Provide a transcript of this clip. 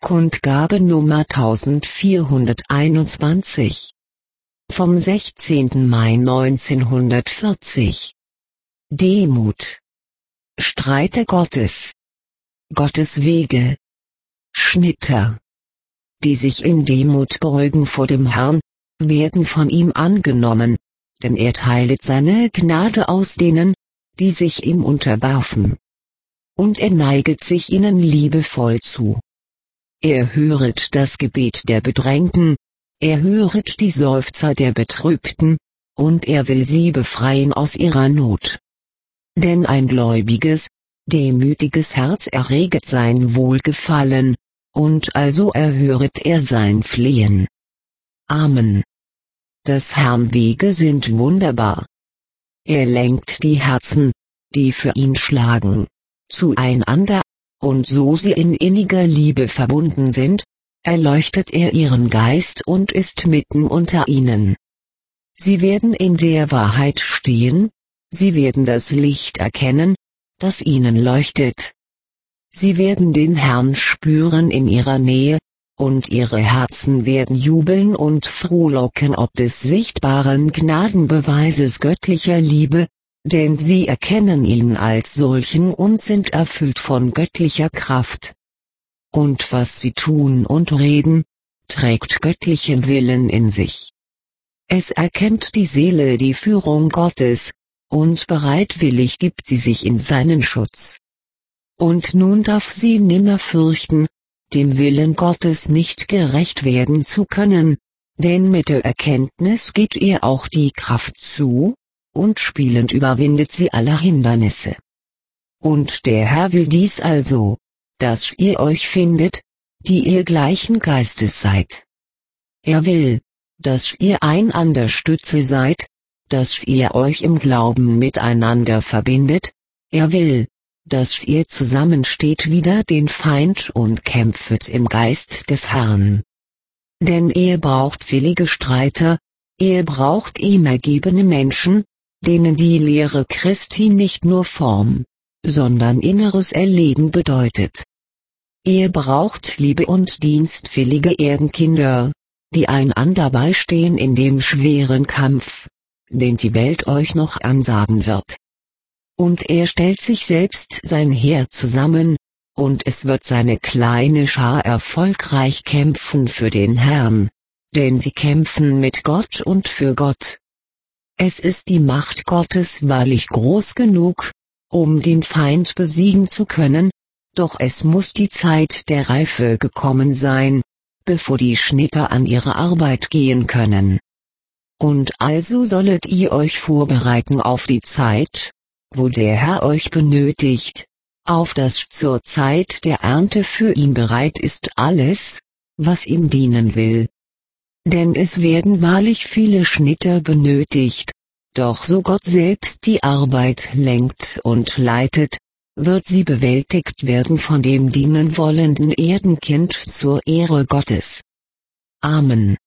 Kundgabe Nummer 1421. Vom 16. Mai 1940. Demut. Streite Gottes. Gottes Wege. Schnitter. Die sich in Demut beugen vor dem Herrn, werden von ihm angenommen, denn er teilet seine Gnade aus denen, die sich ihm unterwerfen. Und er neiget sich ihnen liebevoll zu. Er höret das Gebet der Bedrängten, er höret die Seufzer der Betrübten, und er will sie befreien aus ihrer Not. Denn ein gläubiges, demütiges Herz erreget sein Wohlgefallen, und also erhöret er sein Flehen. Amen. Des Herrn Wege sind wunderbar. Er lenkt die Herzen, die für ihn schlagen, zueinander, und so sie in inniger Liebe verbunden sind, erleuchtet er ihren Geist und ist mitten unter ihnen. Sie werden in der Wahrheit stehen, sie werden das Licht erkennen, das ihnen leuchtet. Sie werden den Herrn spüren in ihrer Nähe, und ihre Herzen werden jubeln und frohlocken ob des sichtbaren Gnadenbeweises göttlicher Liebe, denn sie erkennen ihn als solchen und sind erfüllt von göttlicher Kraft. Und was sie tun und reden, trägt göttlichen Willen in sich. Es erkennt die Seele die Führung Gottes, und bereitwillig gibt sie sich in seinen Schutz. Und nun darf sie nimmer fürchten, dem Willen Gottes nicht gerecht werden zu können, denn mit der Erkenntnis geht ihr auch die Kraft zu, und spielend überwindet sie alle Hindernisse. Und der Herr will dies also, dass ihr euch findet, die ihr gleichen Geistes seid. Er will, dass ihr einander Stütze seid, dass ihr euch im Glauben miteinander verbindet, er will, dass ihr zusammensteht wider den Feind und kämpfet im Geist des Herrn. Denn er braucht willige Streiter, er braucht ihm ergebene Menschen, denen die Lehre Christi nicht nur Form, sondern inneres Erleben bedeutet. Er braucht Liebe und dienstwillige Erdenkinder, die einander beistehen in dem schweren Kampf, den die Welt euch noch ansagen wird. Und er stellt sich selbst sein Heer zusammen, und es wird seine kleine Schar erfolgreich kämpfen für den Herrn, denn sie kämpfen mit Gott und für Gott. Es ist die Macht Gottes wahrlich groß genug, um den Feind besiegen zu können, doch es muss die Zeit der Reife gekommen sein, bevor die Schnitter an ihre Arbeit gehen können. Und also sollet ihr euch vorbereiten auf die Zeit, wo der Herr euch benötigt, auf das zur Zeit der Ernte für ihn bereit ist alles, was ihm dienen will. Denn es werden wahrlich viele Schnitter benötigt, doch so Gott selbst die Arbeit lenkt und leitet, wird sie bewältigt werden von dem dienen wollenden Erdenkind zur Ehre Gottes. Amen.